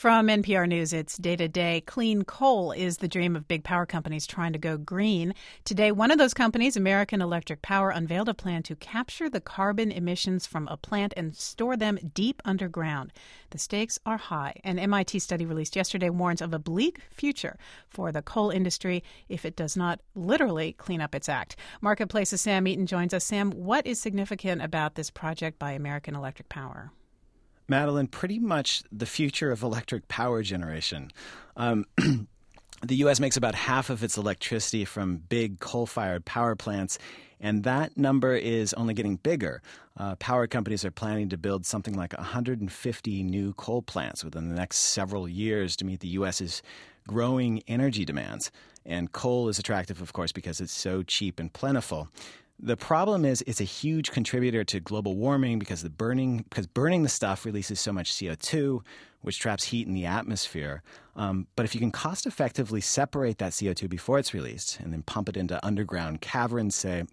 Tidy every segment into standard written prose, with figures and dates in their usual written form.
From NPR News, it's Day to Day. Clean coal is the dream of big power companies trying to go green. Today, one of those companies, American Electric Power, unveiled a plan to capture the carbon emissions from a plant and store them deep underground. The stakes are high. An MIT study released yesterday warns of a bleak future for the coal industry if it does not literally clean up its act. Marketplace's Sam Eaton joins us. Sam, what is significant about this project by American Electric Power? Madeline, pretty much the future of electric power generation. The U.S. makes about half of its electricity from big coal-fired power plants, and that number is only getting bigger. Power companies are planning to build something like 150 new coal plants within the next several years to meet the U.S.'s growing energy demands. And coal is attractive, of course, because it's so cheap and plentiful. The problem is it's a huge contributor to global warming because burning the stuff releases so much CO2, which traps heat in the atmosphere. But if you can cost-effectively separate that CO2 before it's released and then pump it into underground caverns, say,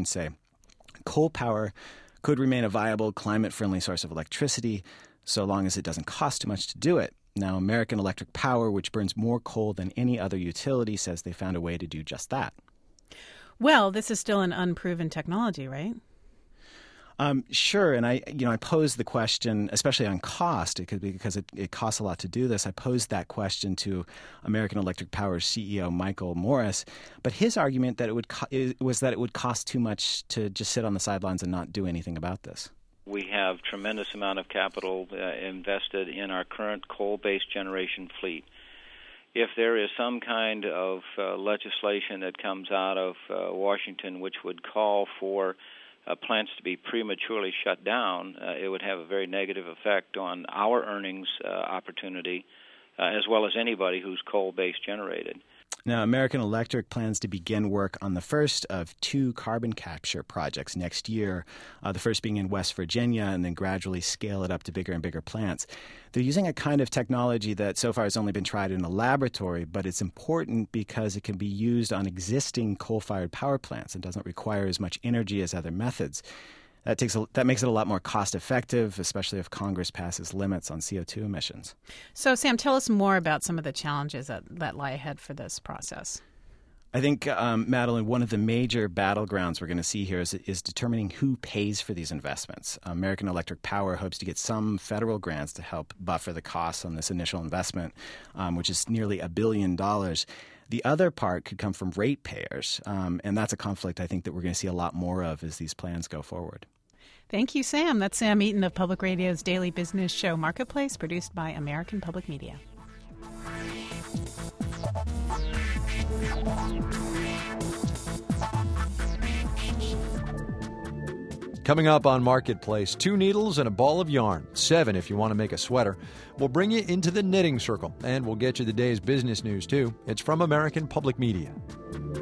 coal power could remain a viable, climate-friendly source of electricity so long as it doesn't cost too much to do it. Now, American Electric Power, which burns more coal than any other utility, says they found a way to do just that. Well, this is still an unproven technology, right? Sure, and I posed the question, especially on cost, because it costs a lot to do this. I posed that question to American Electric Power's CEO Michael Morris, but his argument that was that it would cost too much to just sit on the sidelines and not do anything about this. We have tremendous amount of capital invested in our current coal-based generation fleet. If there is some kind of legislation that comes out of Washington which would call for plants to be prematurely shut down, it would have a very negative effect on our earnings opportunity as well as anybody who's coal-based generated. Now, American Electric plans to begin work on the first of 2 carbon capture projects next year, the first being in West Virginia, and then gradually scale it up to bigger and bigger plants. They're using a kind of technology that so far has only been tried in a laboratory, but it's important because it can be used on existing coal-fired power plants and doesn't require as much energy as other methods. That makes it a lot more cost-effective, especially if Congress passes limits on CO2 emissions. So, Sam, tell us more about some of the challenges that lie ahead for this process. I think, Madeline, one of the major battlegrounds we're going to see here is determining who pays for these investments. American Electric Power hopes to get some federal grants to help buffer the costs on this initial investment, which is nearly $1 billion. The other part could come from ratepayers, and that's a conflict I think that we're going to see a lot more of as these plans go forward. Thank you, Sam. That's Sam Eaton of Public Radio's daily business show Marketplace, produced by American Public Media. Coming up on Marketplace, 2 needles and a ball of yarn, 7 if you want to make a sweater. We'll bring you into the knitting circle, and we'll get you the day's business news, too. It's from American Public Media.